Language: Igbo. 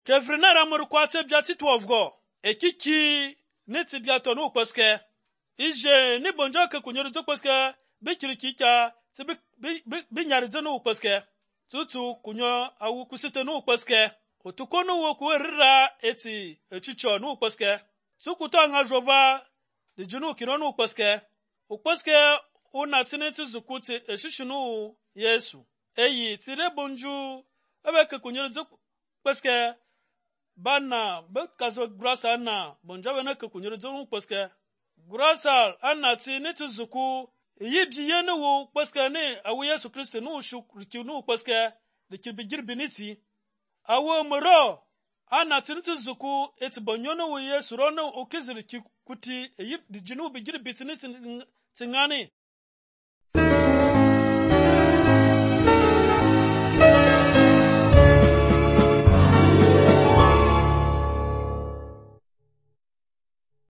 Kevrina ramur kwate biati tuovgo. Ekiki niti biato no paske. Ije ni bonjo ke kunyoro zo paske. Bikiri kika ti bi nyari no paske. Tutu kunyo awu kusite no paske. Otukono wo kuerira eti echicho no paske. Sukuto nga jova de junu kino no paske. Paske una tineti zukuti eshishinu Yesu. Eyi tire bonju ebe ke kunyoro zo paske. Bana bekazo grasa na bonja wena ke kunyoro zo paske. Grasa anati neti zuku yibji ne wo paske ne awu Yesu Kristo no shukri no paske de kibigir biniti. Awo moro anati neti zuku eti bonyono wo Yesu rono okiziri kuti yib di jinu bigir bitini tingani